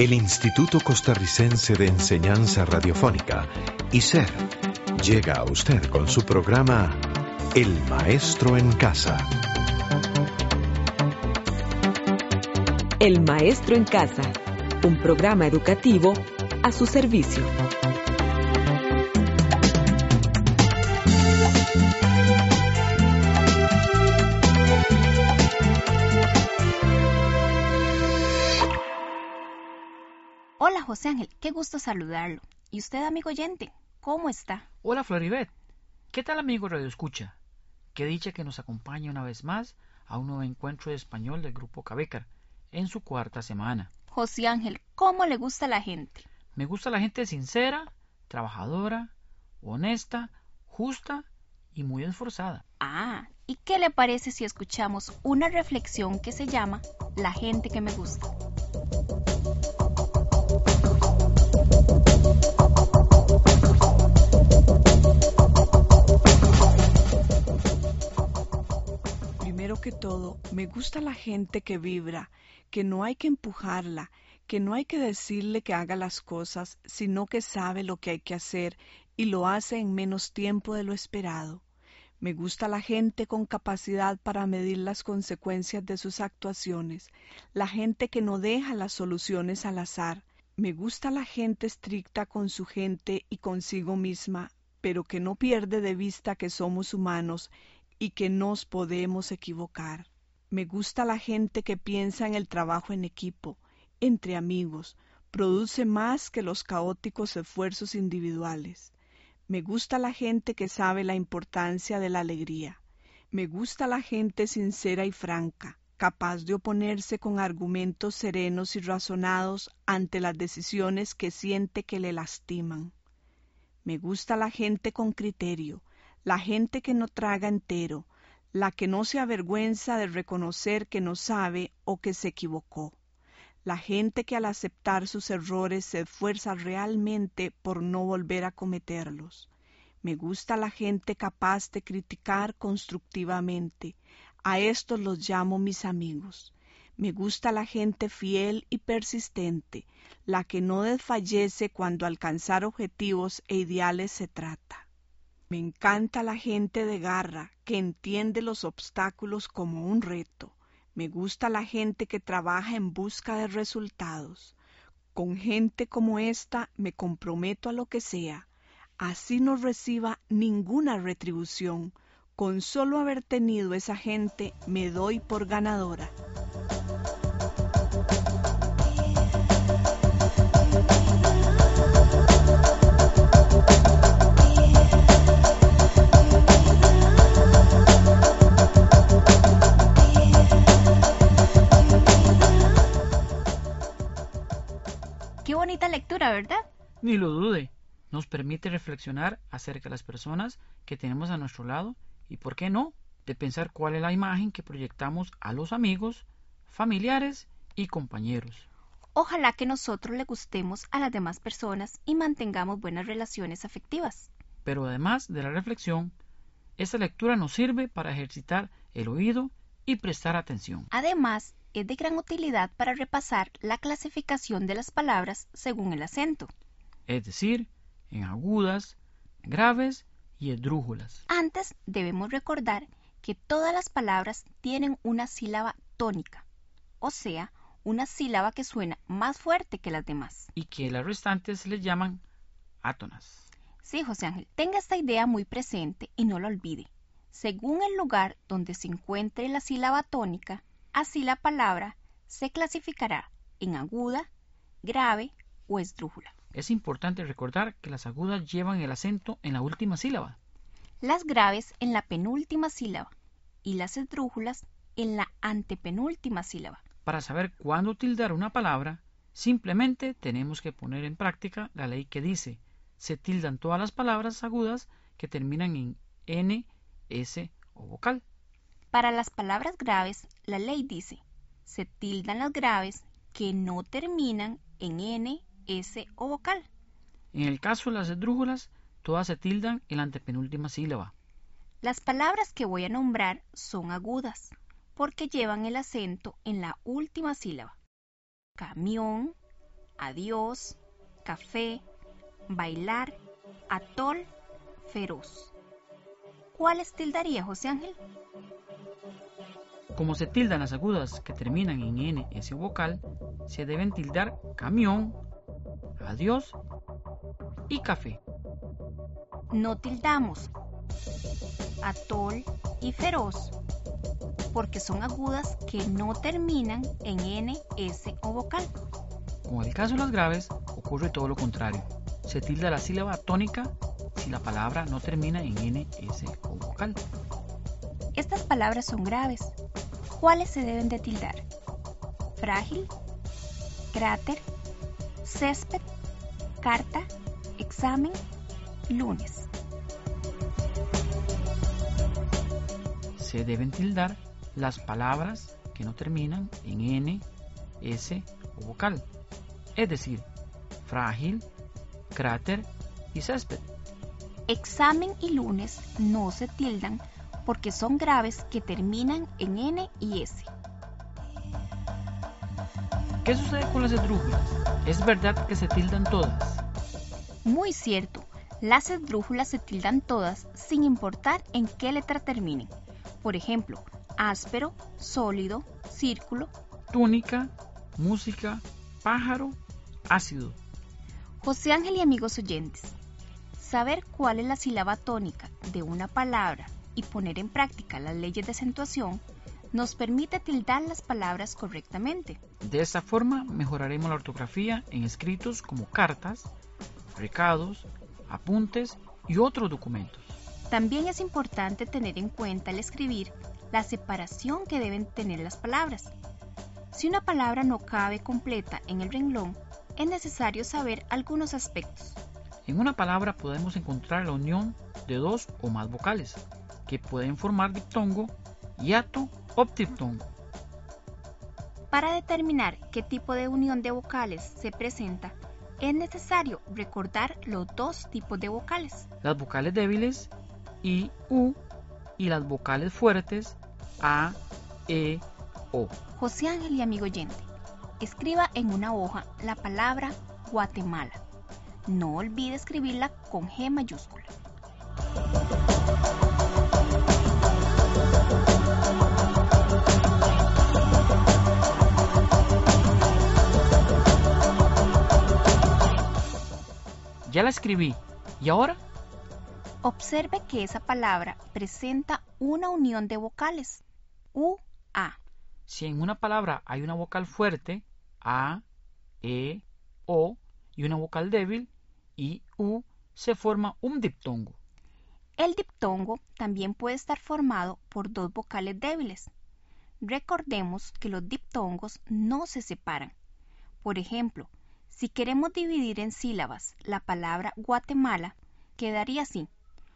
El Instituto Costarricense de Enseñanza Radiofónica, ICER, llega a usted con su programa El Maestro en Casa. El Maestro en Casa, un programa educativo a su servicio. Hola José Ángel, qué gusto saludarlo. ¿Y usted, amigo oyente, cómo está? Hola Floribet, ¿qué tal amigo Radio Escucha? Qué dicha que nos acompañe una vez más a un nuevo encuentro de español del Grupo Cabecar en su cuarta semana. José Ángel, ¿cómo le gusta la gente? Me gusta la gente sincera, trabajadora, honesta, justa y muy esforzada. Ah, ¿y qué le parece si escuchamos una reflexión que se llama La gente que me gusta? Primero que todo, me gusta la gente que vibra, que no hay que empujarla, que no hay que decirle que haga las cosas, sino que sabe lo que hay que hacer y lo hace en menos tiempo de lo esperado. Me gusta la gente con capacidad para medir las consecuencias de sus actuaciones, la gente que no deja las soluciones al azar. Me gusta la gente estricta con su gente y consigo misma, pero que no pierde de vista que somos humanos y que nos podemos equivocar. Me gusta la gente que piensa en el trabajo en equipo, entre amigos, produce más que los caóticos esfuerzos individuales. Me gusta la gente que sabe la importancia de la alegría. Me gusta la gente sincera y franca, capaz de oponerse con argumentos serenos y razonados ante las decisiones que siente que le lastiman. Me gusta la gente con criterio, la gente que no traga entero, la que no se avergüenza de reconocer que no sabe o que se equivocó, la gente que al aceptar sus errores se esfuerza realmente por no volver a cometerlos. Me gusta la gente capaz de criticar constructivamente, a estos los llamo mis amigos. Me gusta la gente fiel y persistente, la que no desfallece cuando alcanzar objetivos e ideales se trata. Me encanta la gente de garra, que entiende los obstáculos como un reto. Me gusta la gente que trabaja en busca de resultados. Con gente como esta me comprometo a lo que sea, así no reciba ninguna retribución. Con solo haber tenido esa gente me doy por ganadora. Qué bonita lectura, ¿verdad? Ni lo dude, nos permite reflexionar acerca de las personas que tenemos a nuestro lado y, ¿por qué no?, de pensar cuál es la imagen que proyectamos a los amigos, familiares y compañeros. Ojalá que nosotros le gustemos a las demás personas y mantengamos buenas relaciones afectivas. Pero además de la reflexión, esta lectura nos sirve para ejercitar el oído y prestar atención. Además, es de gran utilidad para repasar la clasificación de las palabras según el acento. Es decir, en agudas, graves y esdrújulas. Antes debemos recordar que todas las palabras tienen una sílaba tónica, o sea, una sílaba que suena más fuerte que las demás. Y que las restantes se les llaman átonas. Sí, José Ángel, tenga esta idea muy presente y no la olvide. Según el lugar donde se encuentre la sílaba tónica, así la palabra se clasificará en aguda, grave o esdrújula. Es importante recordar que las agudas llevan el acento en la última sílaba, las graves en la penúltima sílaba y las esdrújulas en la antepenúltima sílaba. Para saber cuándo tildar una palabra, simplemente tenemos que poner en práctica la ley que dice: se tildan todas las palabras agudas que terminan en N, S o vocal. Para las palabras graves, la ley dice: se tildan las graves que no terminan en N, S o vocal. En el caso de las esdrújulas, todas se tildan en la antepenúltima sílaba. Las palabras que voy a nombrar son agudas, porque llevan el acento en la última sílaba. Camión, adiós, café, bailar, atol, feroz. ¿Cuáles tildaría, José Ángel? Como se tildan las agudas que terminan en N, S vocal, se deben tildar camión, adiós y café. No tildamos atol y feroz porque son agudas que no terminan en N, S o vocal. Con el caso de las graves ocurre todo lo contrario. Se tilda la sílaba tónica si la palabra no termina en N, S o vocal. Estas palabras son graves. ¿Cuáles se deben de tildar? Frágil, cráter, césped, carta, examen, lunes. Se deben tildar las palabras que no terminan en N, S o vocal, es decir, frágil, cráter y césped. Examen y lunes no se tildan porque son graves que terminan en N y S. ¿Qué sucede con las esdrújulas? ¿Es verdad que se tildan todas? Muy cierto, las esdrújulas se tildan todas sin importar en qué letra terminen. Por ejemplo, áspero, sólido, círculo. Túnica, música, pájaro, ácido. José Ángel y amigos oyentes, saber cuál es la sílaba tónica de una palabra y poner en práctica las leyes de acentuación nos permite tildar las palabras correctamente. De esta forma mejoraremos la ortografía en escritos como cartas, recados, apuntes y otros documentos. También es importante tener en cuenta al escribir la separación que deben tener las palabras. Si una palabra no cabe completa en el renglón, es necesario saber algunos aspectos. En una palabra podemos encontrar la unión de dos o más vocales, que pueden formar diptongo, hiato o diptongo. Para determinar qué tipo de unión de vocales se presenta, es necesario recordar los dos tipos de vocales. Las vocales débiles, I, U, y las vocales fuertes, A, E, O. José Ángel y amigo oyente, escriba en una hoja la palabra Guatemala. No olvide escribirla con G mayúscula. Ya la escribí. ¿Y ahora? Observe que esa palabra presenta una unión de vocales, U, A. Si en una palabra hay una vocal fuerte, A, E, O, y una vocal débil, I, U, se forma un diptongo. El diptongo también puede estar formado por dos vocales débiles. Recordemos que los diptongos no se separan. Por ejemplo, si queremos dividir en sílabas la palabra Guatemala, quedaría así: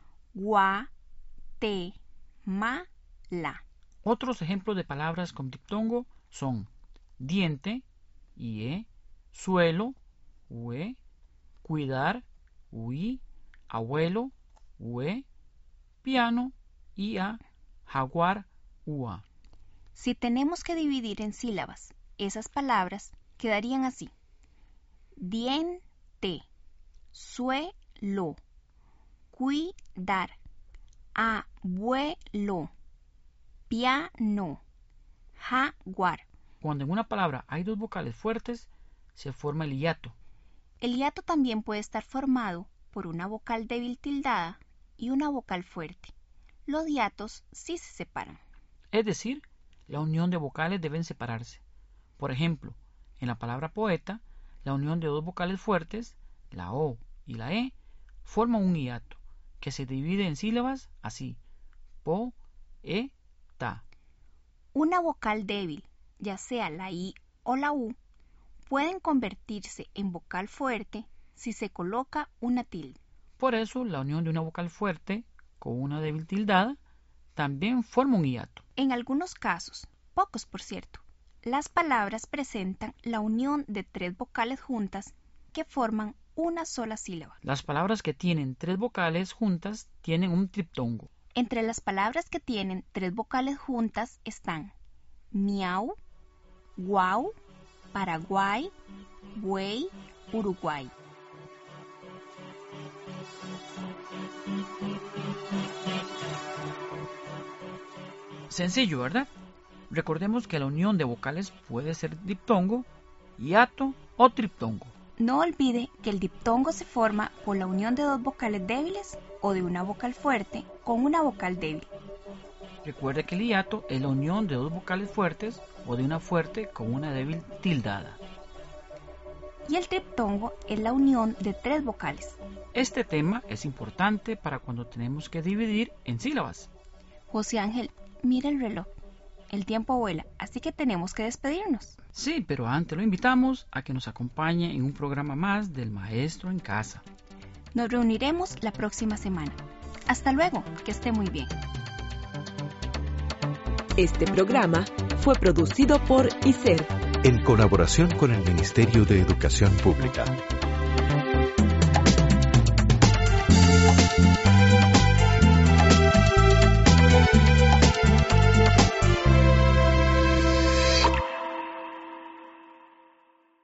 Gua-te-ma-la. Otros ejemplos de palabras con diptongo son diente, ie, suelo, ue, cuidar, ui, abuelo, ue, piano, ia, jaguar, ua. Si tenemos que dividir en sílabas esas palabras, quedarían así: diente, suelo, cuidar, abuelo, piano, jaguar. Cuando en una palabra hay dos vocales fuertes, se forma el hiato. El hiato también puede estar formado por una vocal débil tildada y una vocal fuerte. Los hiatos sí se separan. Es decir, la unión de vocales deben separarse. Por ejemplo, en la palabra poeta, la unión de dos vocales fuertes, la O y la E, forma un hiato, que se divide en sílabas así: po, e, ta. Una vocal débil, ya sea la I o la U, pueden convertirse en vocal fuerte si se coloca una tilde. Por eso, la unión de una vocal fuerte con una débil tildada también forma un hiato. En algunos casos, pocos por cierto, las palabras presentan la unión de tres vocales juntas que forman una sola sílaba. Las palabras que tienen tres vocales juntas tienen un diptongo. Entre las palabras que tienen tres vocales juntas están miau, guau, Paraguay, buey, Uruguay. Sencillo, ¿verdad? Recordemos que la unión de vocales puede ser diptongo, hiato o triptongo. No olvide que el diptongo se forma por la unión de dos vocales débiles o de una vocal fuerte con una vocal débil. Recuerde que el hiato es la unión de dos vocales fuertes o de una fuerte con una débil tildada. Y el triptongo es la unión de tres vocales. Este tema es importante para cuando tenemos que dividir en sílabas. José Ángel, mira el reloj. El tiempo vuela, así que tenemos que despedirnos. Sí, pero antes lo invitamos a que nos acompañe en un programa más del Maestro en Casa. Nos reuniremos la próxima semana. Hasta luego, que esté muy bien. Este programa fue producido por ISER, en colaboración con el Ministerio de Educación Pública.